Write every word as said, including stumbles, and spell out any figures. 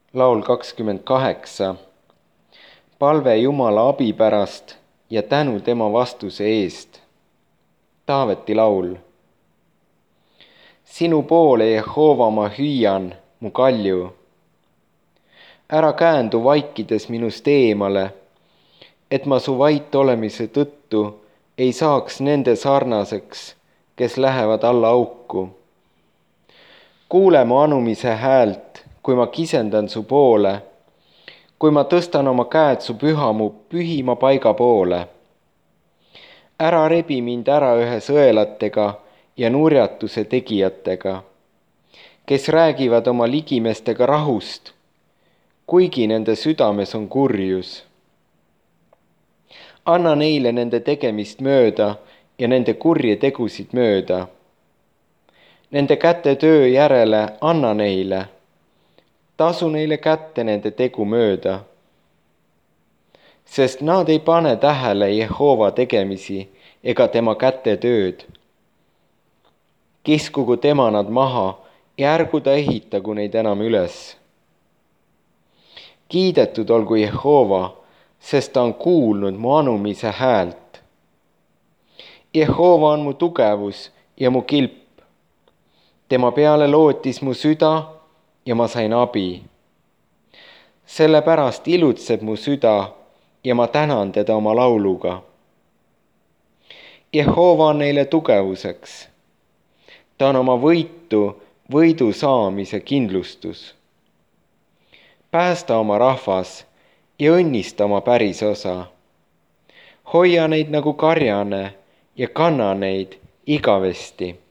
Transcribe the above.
laul kakskümmend kaheksa. Palve Jumala abi pärast ja tänu tema vastuse eest. Taaveti laul. Sinu poole, Jehova, ma hüüan, mu kalju. Ära käändu vaikides minust eemale, et ma su vait olemise tõttu ei saaks nende sarnaseks, kes lähevad alla auku. Kuule mu anumise häält, kui ma kisendan su poole, kui ma tõstan oma käed su püha mu pühima paiga poole. Ära rebi mind ära ühe sõelatega ja nurjatuse tegijatega, kes räägivad oma ligimestega rahust, kuigi nende südames on kurjus. Anna neile nende tegemist mööda ja nende kurje tegusid mööda. Nende käte töö järele anna neile, tasu neile kätte nende tegu mööda. Sest nad ei pane tähele Jehova tegemisi ega tema käte tööd. Kiskugu tema nad maha ja ärgu ta ehitagu neid enam üles. Kiidetud olgu Jehova, sest ta on kuulnud mu anumise häält. Jehova on mu tugevus ja mu kilp. Tema peale lootis mu süda ja ma sain abi. Sellepärast ilutseb mu süda ja ma tänan teda oma lauluga. Jehova on neile tugevuseks. Ta on oma võitu, võidu saamise kindlustus. Päästa oma rahvas ja õnnista oma päris osa. Hoia neid nagu karjane ja kanna neid igavesti.